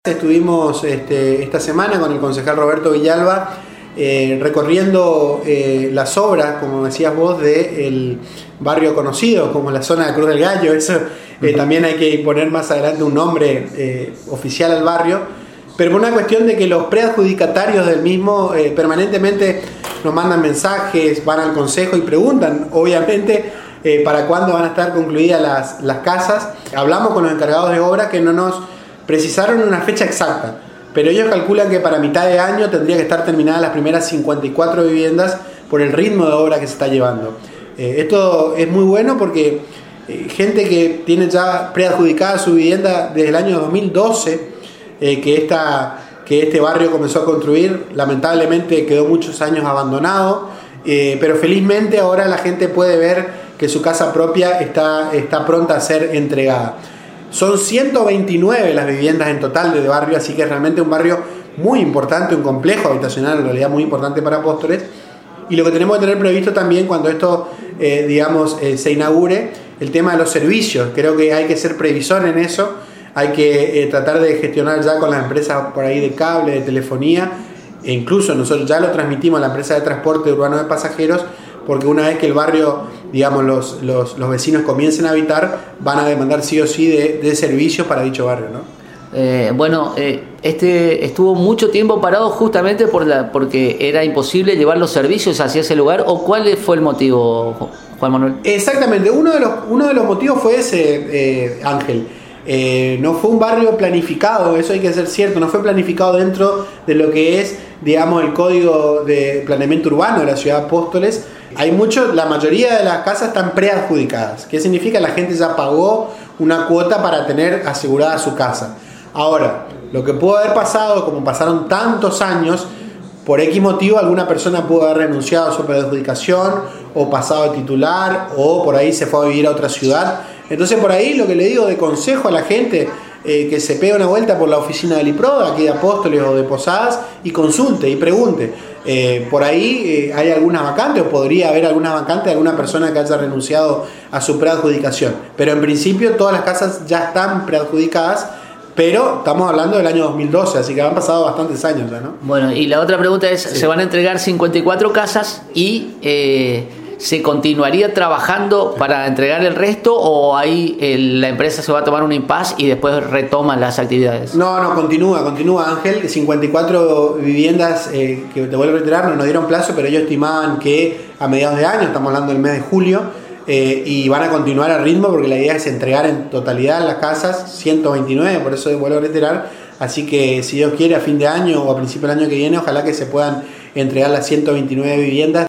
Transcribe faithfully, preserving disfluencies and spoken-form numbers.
Estuvimos este, esta semana con el concejal Roberto Villalba eh, recorriendo eh, las obras, como decías vos, del barrio conocido como la zona de Cruz del Gallo. Eso eh, también hay que poner más adelante un nombre eh, oficial al barrio, pero por una cuestión de que los preadjudicatarios del mismo eh, permanentemente nos mandan mensajes, van al consejo y preguntan, obviamente, eh, para cuándo van a estar concluidas las, las casas. Hablamos con los encargados de obra que no nos precisaron una fecha exacta, pero ellos calculan que para mitad de año tendría que estar terminadas las primeras cincuenta y cuatro viviendas por el ritmo de obra que se está llevando. Eh, esto es muy bueno porque eh, gente que tiene ya preadjudicada su vivienda desde el año dos mil doce, eh, que, esta, que este barrio comenzó a construir, lamentablemente quedó muchos años abandonado, eh, pero felizmente ahora la gente puede ver que su casa propia está, está pronta a ser entregada. Son ciento veintinueve las viviendas en total del barrio, así que es realmente un barrio muy importante, un complejo habitacional en realidad muy importante para Apóstoles. Y lo que tenemos que tener previsto también cuando esto, eh, digamos, eh, se inaugure, el tema de los servicios. Creo que hay que ser previsor en eso, hay que eh, tratar de gestionar ya con las empresas por ahí de cable, de telefonía, e incluso nosotros ya lo transmitimos a la empresa de transporte urbano de pasajeros, porque una vez que el barrio, digamos, los, los, los vecinos comiencen a habitar, van a demandar sí o sí de, de servicios para dicho barrio, ¿no? Eh, bueno, eh, este estuvo mucho tiempo parado justamente por la, porque era imposible llevar los servicios hacia ese lugar. ¿O cuál fue el motivo, Juan Manuel? Exactamente, uno de los, uno de los motivos fue ese, eh, Ángel. Eh, no fue un barrio planificado, eso hay que ser cierto, no fue planificado dentro de lo que es, digamos, el código de planeamiento urbano de la ciudad de Apóstoles. Hay mucho, la mayoría de las casas están preadjudicadas. ¿Qué significa? La gente ya pagó una cuota para tener asegurada su casa. Ahora, lo que pudo haber pasado, como pasaron tantos años, por X motivo alguna persona pudo haber renunciado a su preadjudicación, o pasado de titular, o por ahí se fue a vivir a otra ciudad. Entonces por ahí lo que le digo de consejo a la gente, eh, que se pegue una vuelta por la oficina del IPROD, aquí de Apóstoles o de Posadas, y consulte y pregunte. Eh, por ahí eh, hay algunas vacantes, o podría haber algunas vacantes de alguna persona que haya renunciado a su preadjudicación. Pero en principio todas las casas ya están preadjudicadas, pero estamos hablando del año dos mil doce, así que han pasado bastantes años ya, ¿no? Bueno, y la otra pregunta es, sí. Se van a entregar cincuenta y cuatro casas y... Eh, ¿se continuaría trabajando para entregar el resto o ahí el, la empresa se va a tomar un impasse y después retoma las actividades? No, no, continúa, continúa Ángel. cincuenta y cuatro viviendas eh, que te vuelvo a reiterar, no nos dieron plazo, pero ellos estimaban que a mediados de año, estamos hablando del mes de julio, eh, y van a continuar al ritmo porque la idea es entregar en totalidad las casas, ciento veintinueve, por eso vuelvo a reiterar. Así que si Dios quiere a fin de año o a principio del año que viene, ojalá que se puedan entregar las ciento veintinueve viviendas.